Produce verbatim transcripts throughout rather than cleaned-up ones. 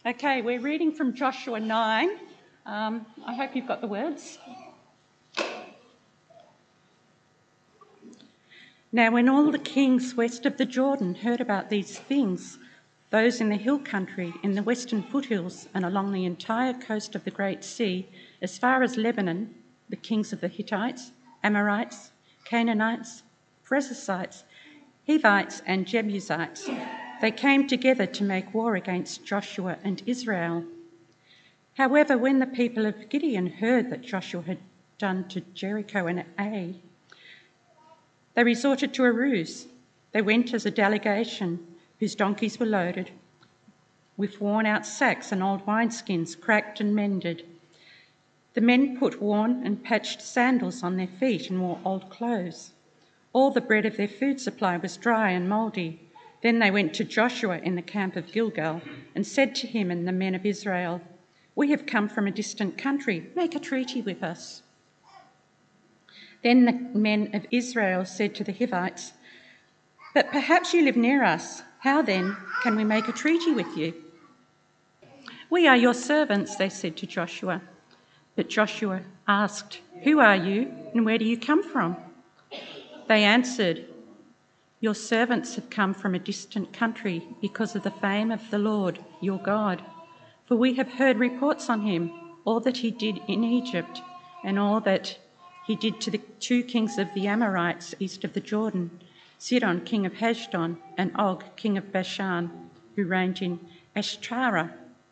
Okay, we're reading from Joshua nine. Um, I hope you've got the words. Now, when all the kings west of the Jordan heard about these things, those in the hill country, in the western foothills, and along the entire coast of the Great Sea, as far as Lebanon, the kings of the Hittites, Amorites, Canaanites, Perizzites, Hivites, and Jebusites, they came together to make war against Joshua and Israel. However, when the people of Gideon heard that Joshua had done to Jericho and Ai, they resorted to a ruse. They went as a delegation whose donkeys were loaded with worn-out sacks and old wineskins, cracked and mended. The men put worn and patched sandals on their feet and wore old clothes. All the bread of their food supply was dry and mouldy. Then they went to Joshua in the camp of Gilgal and said to him and the men of Israel, "We have come from a distant country. Make a treaty with us." Then the men of Israel said to the Hivites, "But perhaps you live near us. How then can we make a treaty with you?" "We are your servants," they said to Joshua. But Joshua asked, "Who are you and where do you come from?" They answered, "Your servants have come from a distant country because of the fame of the Lord, your God. For we have heard reports on him, all that he did in Egypt, and all that he did to the two kings of the Amorites east of the Jordan, Sihon, king of Heshbon, and Og, king of Bashan, who reigned in Ashtarah.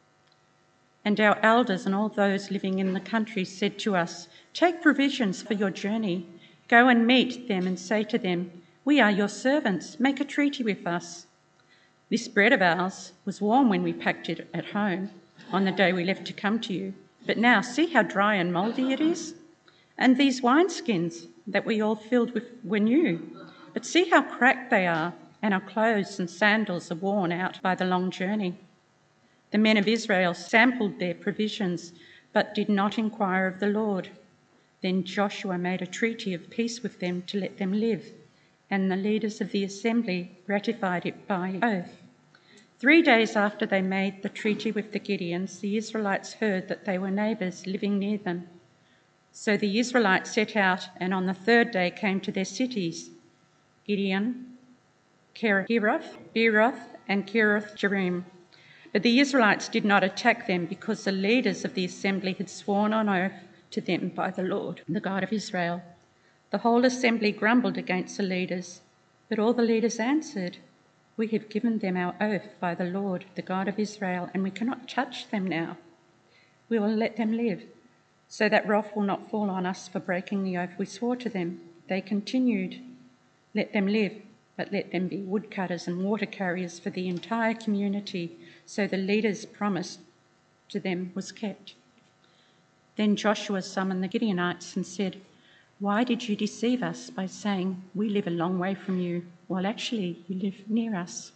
And our elders and all those living in the country said to us, 'Take provisions for your journey. Go and meet them and say to them, "We are your servants. Make a treaty with us." This bread of ours was warm when we packed it at home on the day we left to come to you. But now see how dry and mouldy it is. And these wineskins that we all filled with were new. But see how cracked they are, and our clothes and sandals are worn out by the long journey." The men of Israel sampled their provisions, but did not inquire of the Lord. Then Joshua made a treaty of peace with them to let them live, and the leaders of the assembly ratified it by oath. Three days after they made the treaty with the Gideons, the Israelites heard that they were neighbours living near them. So the Israelites set out, and on the third day came to their cities, Gideon, Kiriath, Beeroth, and Kiriath-Jearim. But the Israelites did not attack them because the leaders of the assembly had sworn on oath to them by the Lord, the God of Israel. The whole assembly grumbled against the leaders, but all the leaders answered, "We have given them our oath by the Lord, the God of Israel, and we cannot touch them now. We will let them live, so that wrath will not fall on us for breaking the oath we swore to them." They continued, "Let them live, but let them be woodcutters and water carriers for the entire community." So the leaders' promise to them was kept. Then Joshua summoned the Gideonites and said, "Why did you deceive us by saying, 'We live a long way from you,' while actually you live near us?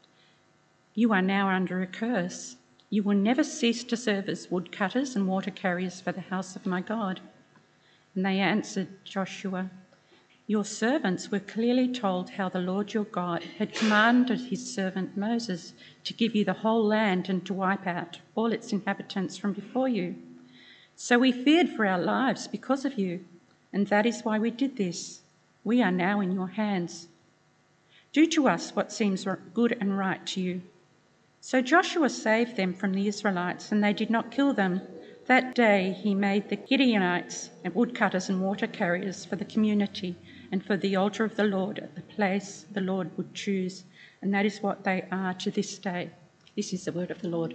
You are now under a curse. You will never cease to serve as woodcutters and water carriers for the house of my God." And they answered Joshua, "Your servants were clearly told how the Lord your God had commanded his servant Moses to give you the whole land and to wipe out all its inhabitants from before you. So we feared for our lives because of you, and that is why we did this. We are now in your hands. Do to us what seems good and right to you." So Joshua saved them from the Israelites, and they did not kill them. That day he made the Gideonites and woodcutters and water carriers for the community and for the altar of the Lord at the place the Lord would choose, and that is what they are to this day. This is the word of the Lord.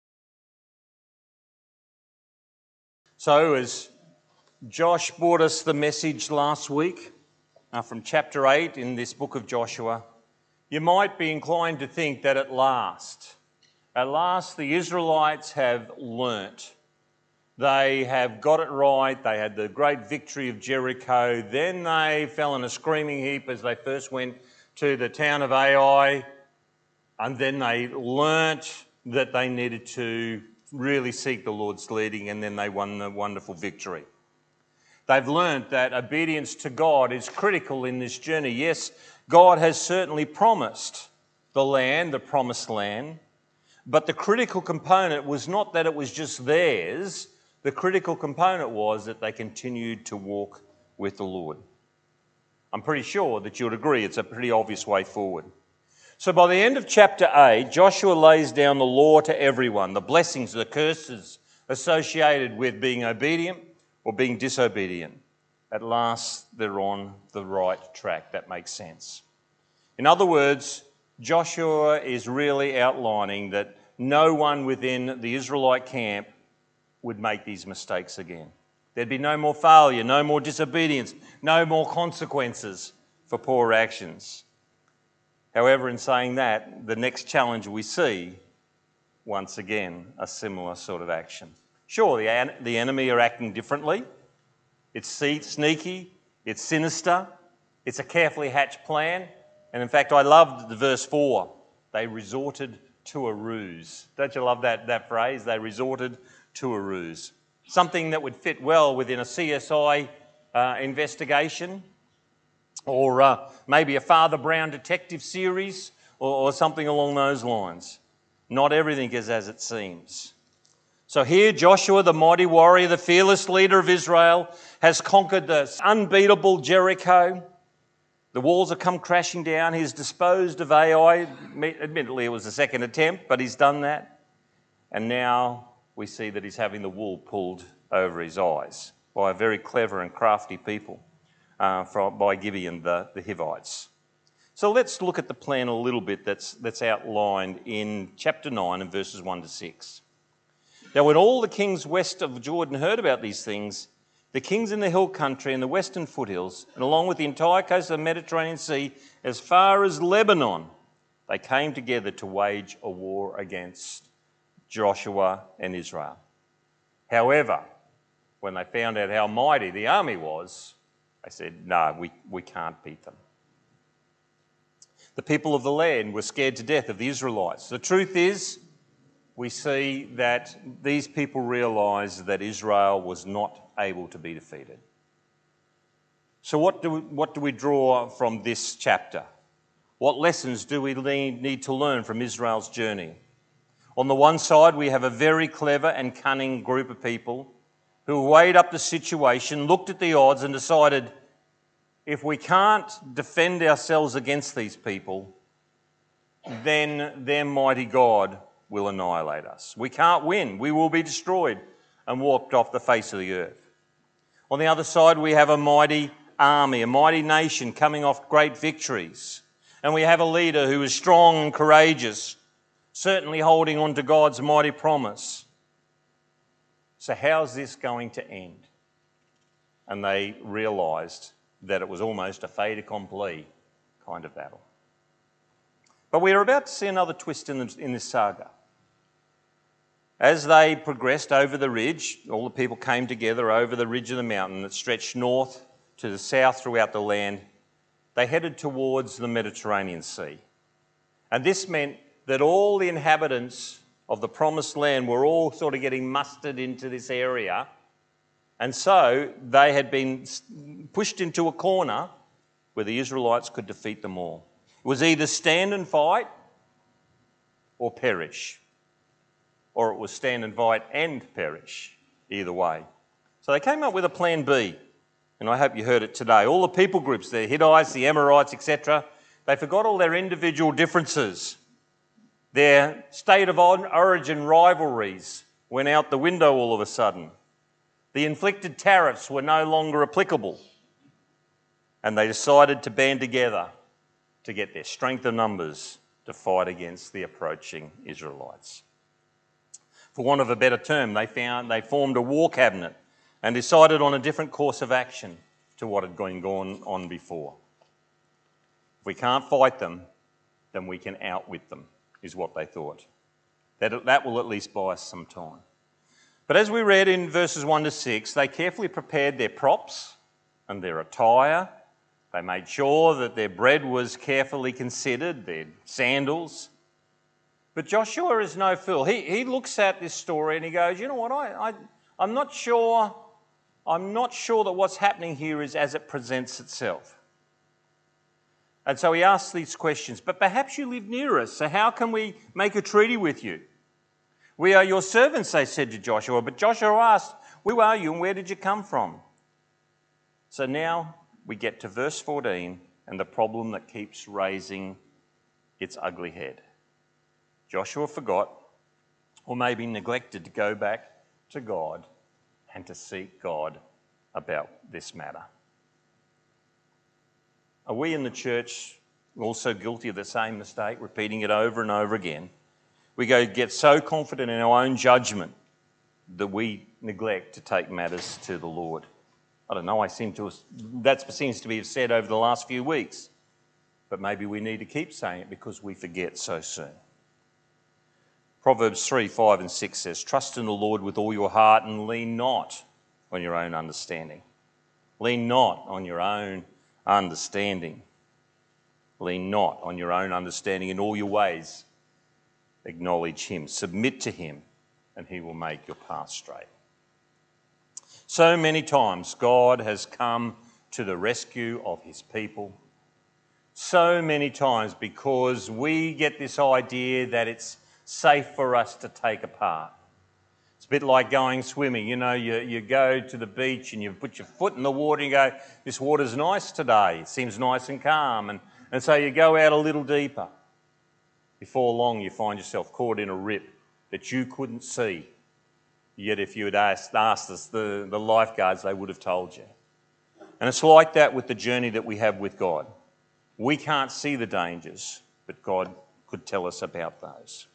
So as Josh brought us the message last week uh, from chapter eight in this book of Joshua, you might be inclined to think that at last, at last the Israelites have learnt. They have got it right. They had the great victory of Jericho. Then they fell in a screaming heap as they first went to the town of Ai. And then they learnt that they needed to really seek the Lord's leading, and then they won the wonderful victory. They've learnt that obedience to God is critical in this journey. Yes, God has certainly promised the land, the promised land, But the critical component was not that it was just theirs. The critical component was that they continued to walk with the Lord. I'm pretty sure that you'd agree it's a pretty obvious way forward. So by the end of chapter eight, Joshua lays down the law to everyone, the blessings, the curses associated with being obedient or being disobedient. At last, they're on the right track. That makes sense. In other words, Joshua is really outlining that no one within the Israelite camp would make these mistakes again. There'd be no more failure, no more disobedience, no more consequences for poor actions. However, in saying that, the next challenge we see, once again, a similar sort of action. Sure, the, an- the enemy are acting differently. It's sneaky, it's sinister, it's a carefully hatched plan. And in fact, I loved the verse four. They resorted to a ruse. Don't you love that, that phrase? They resorted to a ruse. Something that would fit well within a C S I uh, investigation, or uh, maybe a Father Brown detective series, or, or something along those lines. Not everything is as it seems. So here Joshua, the mighty warrior, the fearless leader of Israel, has conquered the unbeatable Jericho. The walls have come crashing down. He's disposed of Ai. Admittedly, it was the second attempt, but he's done that. And now we see that he's having the wool pulled over his eyes by a very clever and crafty people, uh, from, by Gibeon, the, the Hivites. So let's look at the plan a little bit that's, that's outlined in chapter nine and verses one to six. Now, when all the kings west of Jordan heard about these things, the kings in the hill country and the western foothills, and along with the entire coast of the Mediterranean Sea, as far as Lebanon, they came together to wage a war against Joshua and Israel. However, when they found out how mighty the army was, they said, no, we, we can't beat them. The people of the land were scared to death of the Israelites. The truth is, we see that these people realised that Israel was not able to be defeated. So what do we, what do we draw from this chapter? What lessons do we need to learn from Israel's journey? On the one side, we have a very clever and cunning group of people who weighed up the situation, looked at the odds and decided, if we can't defend ourselves against these people, then their mighty God will annihilate us. We can't win. We will be destroyed and walked off the face of the earth. On the other side, we have a mighty army, a mighty nation coming off great victories. And we have a leader who is strong and courageous, certainly holding on to God's mighty promise. So how's this going to end? And they realised that it was almost a fait accompli kind of battle. But we're about to see another twist in, the, in this saga. As they progressed over the ridge, all the people came together over the ridge of the mountain that stretched north to the south throughout the land. They headed towards the Mediterranean Sea. And this meant that all the inhabitants of the promised land were all sort of getting mustered into this area. And so they had been pushed into a corner where the Israelites could defeat them all. It was either stand and fight or perish. Or it was stand and fight and perish, either way. So they came up with a plan B, and I hope you heard it today. All the people groups, the Hittites, the Amorites, et cetera, they forgot all their individual differences. Their state of origin rivalries went out the window all of a sudden. The inflicted tariffs were no longer applicable. And they decided to band together to get their strength of numbers to fight against the approaching Israelites. For want of a better term, they found they formed a war cabinet and decided on a different course of action to what had been going on before. If we can't fight them, then we can outwit them, is what they thought. That, that will at least buy us some time. But as we read in verses one to six, they carefully prepared their props and their attire. They made sure that their bread was carefully considered, their sandals. But Joshua is no fool. He, he looks at this story and he goes, you know what, I, I, I'm not sure, I'm not sure that what's happening here is as it presents itself. And so he asks these questions, but perhaps you live near us, so how can we make a treaty with you? We are your servants, they said to Joshua. But Joshua asked, who are you and where did you come from? So now we get to verse fourteen and the problem that keeps raising its ugly head. Joshua forgot, or maybe neglected, to go back to God and to seek God about this matter. Are we in the church also guilty of the same mistake, repeating it over and over again? We go get so confident in our own judgment that we neglect to take matters to the Lord. I don't know, I seem to, that seems to be said over the last few weeks, but maybe we need to keep saying it because we forget so soon. Proverbs three, five and six says, trust in the Lord with all your heart and lean not on your own understanding. Lean not on your own understanding. Lean not on your own understanding. In all your ways, acknowledge him. Submit to him, and he will make your path straight. So many times God has come to the rescue of his people. So many times because we get this idea that it's safe for us to take a part. It's a bit like going swimming. You know, you, you go to the beach and you put your foot in the water and you go, this water's nice today. It seems nice and calm. And, and so you go out a little deeper. Before long, you find yourself caught in a rip that you couldn't see. Yet if you had asked, asked us, the, the lifeguards, they would have told you. And it's like that with the journey that we have with God. We can't see the dangers, but God could tell us about those.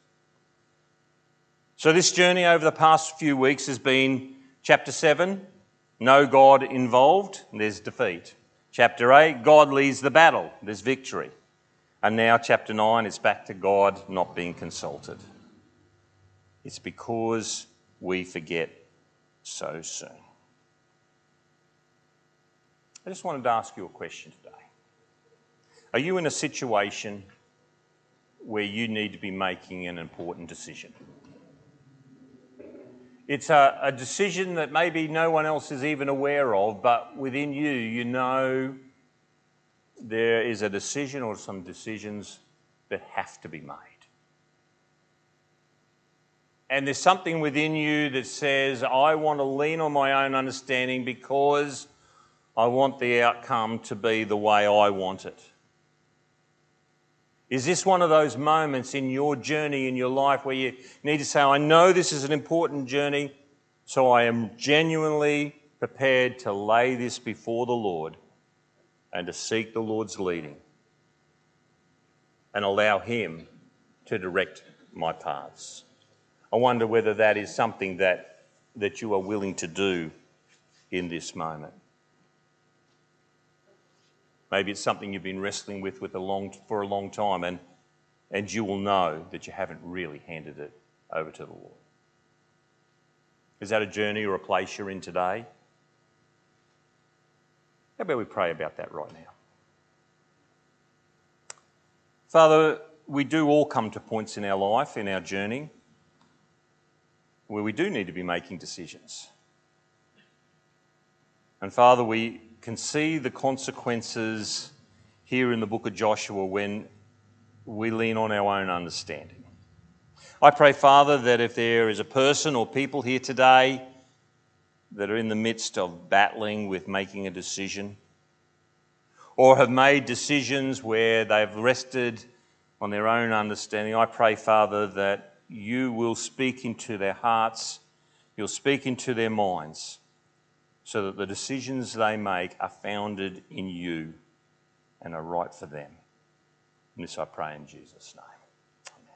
So this journey over the past few weeks has been chapter seven, no God involved, there's defeat. Chapter eight, God leads the battle, there's victory. And now chapter nine, it's back to God not being consulted. It's because we forget so soon. I just wanted to ask you a question today. Are you in a situation where you need to be making an important decision? It's a, a decision that maybe no one else is even aware of, but within you, you know there is a decision or some decisions that have to be made. And there's something within you that says, I want to lean on my own understanding because I want the outcome to be the way I want it. Is this one of those moments in your journey, in your life, where you need to say, I know this is an important journey, so I am genuinely prepared to lay this before the Lord and to seek the Lord's leading and allow him to direct my paths? I wonder whether that is something that, that you are willing to do in this moment. Maybe it's something you've been wrestling with, with a long, for a long time, and, and you will know that you haven't really handed it over to the Lord. Is that a journey or a place you're in today? How about we pray about that right now? Father, we do all come to points in our life, in our journey, where we do need to be making decisions. And Father, we can see the consequences here in the book of Joshua when we lean on our own understanding. I pray, Father, that if there is a person or people here today that are in the midst of battling with making a decision, or have made decisions where they've rested on their own understanding, I pray, Father, that you will speak into their hearts, you'll speak into their minds, so that the decisions they make are founded in you and are right for them. And this I pray in Jesus' name. Amen.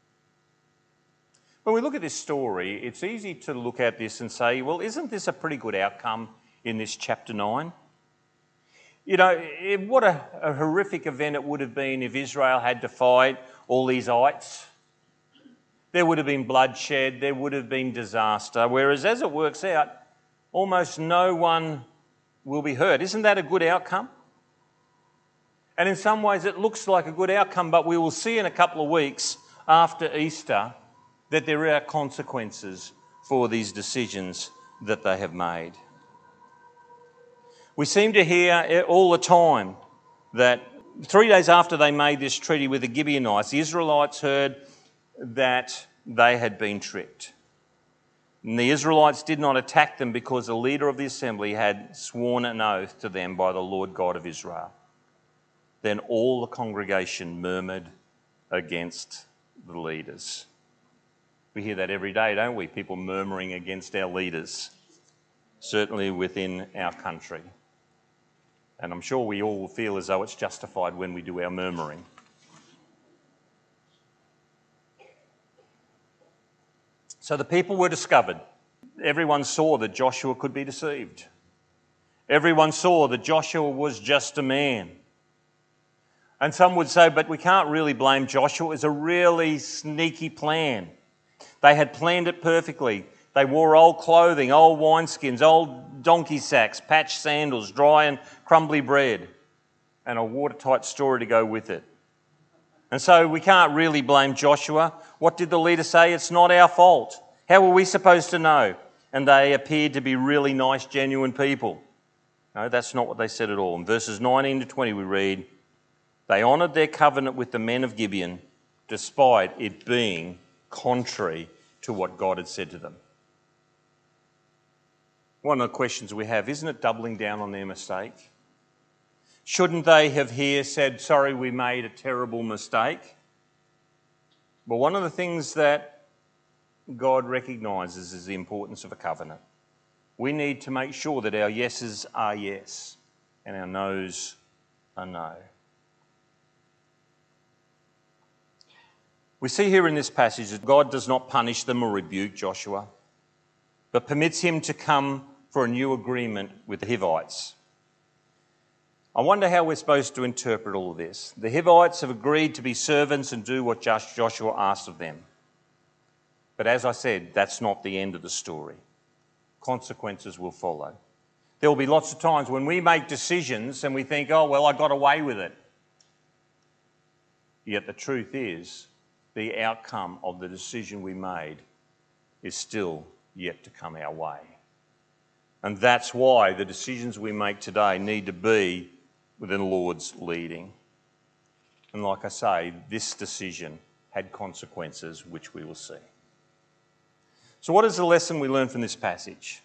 When we look at this story, it's easy to look at this and say, well, isn't this a pretty good outcome in this chapter nine? You know, it, what a, a horrific event it would have been if Israel had to fight all these ites. There would have been bloodshed, there would have been disaster, whereas as it works out, almost no one will be hurt. Isn't that a good outcome? And in some ways it looks like a good outcome, but we will see in a couple of weeks after Easter that there are consequences for these decisions that they have made. We seem to hear all the time that three days after they made this treaty with the Gibeonites, the Israelites heard that they had been tricked. And the Israelites did not attack them because the leader of the assembly had sworn an oath to them by the Lord God of Israel. Then all the congregation murmured against the leaders. We hear that every day, don't we? People murmuring against our leaders, certainly within our country. And I'm sure we all feel as though it's justified when we do our murmuring. So the people were discovered. Everyone saw that Joshua could be deceived. Everyone saw that Joshua was just a man. And some would say, but we can't really blame Joshua. It was a really sneaky plan. They had planned it perfectly. They wore old clothing, old wineskins, old donkey sacks, patched sandals, dry and crumbly bread, and a watertight story to go with it. And so we can't really blame Joshua. What did the leader say? It's not our fault. How were we supposed to know? And they appeared to be really nice, genuine people. No, that's not what they said at all. In verses nineteen to twenty we read, they honoured their covenant with the men of Gibeon, despite it being contrary to what God had said to them. One of the questions we have, isn't it doubling down on their mistake? Shouldn't they have here said, sorry, we made a terrible mistake? But one of the things that God recognises is the importance of a covenant. We need to make sure that our yeses are yes and our noes are no. We see here in this passage that God does not punish them or rebuke Joshua, but permits him to come for a new agreement with the Hivites. I wonder how we're supposed to interpret all of this. The Hivites have agreed to be servants and do what Joshua asked of them. But as I said, that's not the end of the story. Consequences will follow. There will be lots of times when we make decisions and we think, oh, well, I got away with it. Yet the truth is, the outcome of the decision we made is still yet to come our way. And that's why the decisions we make today need to be within the Lord's leading. And like I say, this decision had consequences which we will see. So what is the lesson we learn from this passage?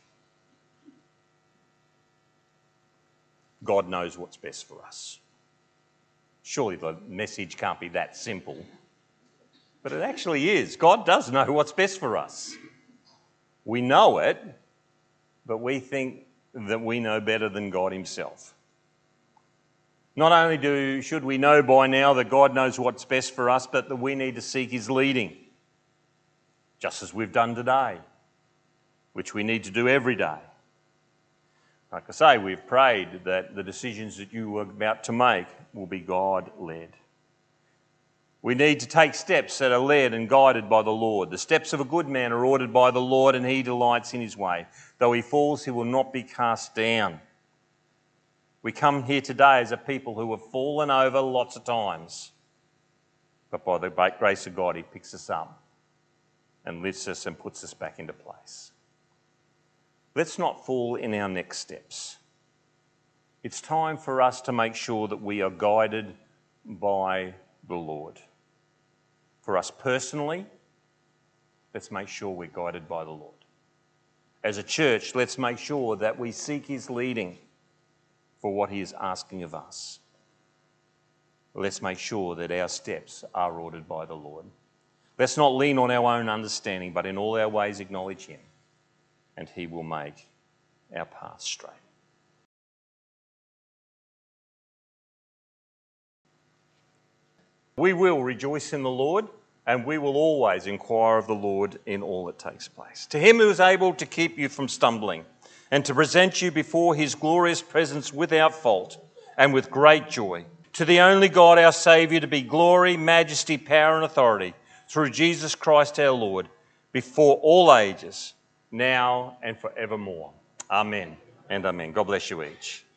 God knows what's best for us. Surely the message can't be that simple. But it actually is. God does know what's best for us. We know it, but we think that we know better than God himself. Not only do should we know by now that God knows what's best for us, but that we need to seek his leading, just as we've done today, which we need to do every day. Like I say, we've prayed that the decisions that you are about to make will be God-led. We need to take steps that are led and guided by the Lord. The steps of a good man are ordered by the Lord, and he delights in his way. Though he falls, he will not be cast down. We come here today as a people who have fallen over lots of times. But by the grace of God, he picks us up and lifts us and puts us back into place. Let's not fall in our next steps. It's time for us to make sure that we are guided by the Lord. For us personally, let's make sure we're guided by the Lord. As a church, let's make sure that we seek his leading for what he is asking of us. Let's make sure that our steps are ordered by the Lord. Let's not lean on our own understanding, but in all our ways acknowledge him, and he will make our path straight. We will rejoice in the Lord, and we will always inquire of the Lord in all that takes place. To him who is able to keep you from stumbling and to present you before his glorious presence without fault and with great joy. To the only God, our Saviour, to be glory, majesty, power and authority through Jesus Christ our Lord, before all ages, now and forevermore. Amen and amen. God bless you each.